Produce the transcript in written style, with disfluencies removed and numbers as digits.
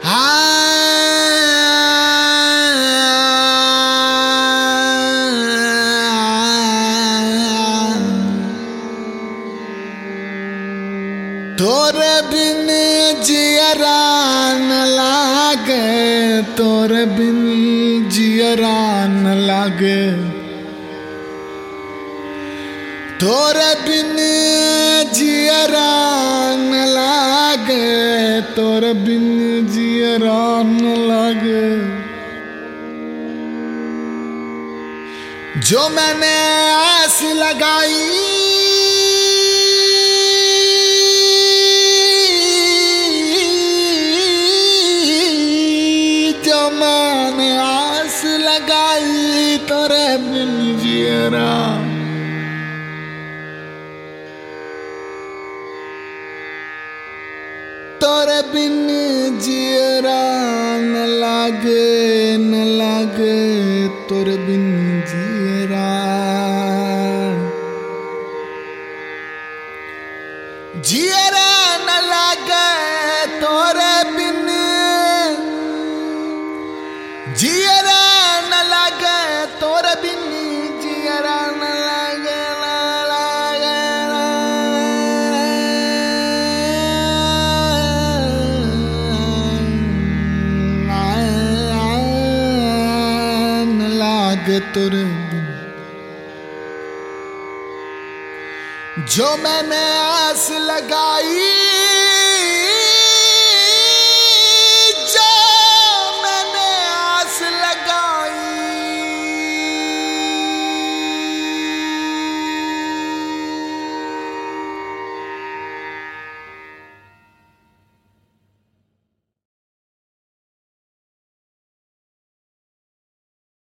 तोरे बिन जियरा न लागे, तोरे बिन जियरा न लागे, तोरे बिन जियरा न लागे, तोरे बिन जियरा न लागे। जो मैंने आस लगाई, जो मैंने आस लगाई, तोरे बिन जियरा, तोरे बिन जियरा न लागे, न लागे तोरे बिन जियरा। जियरा न लागे तोरे बिन, जियरा न लागे तोरे बिन, जियरा न लागे, तोरे बिन। जो मैंने आस लगाई,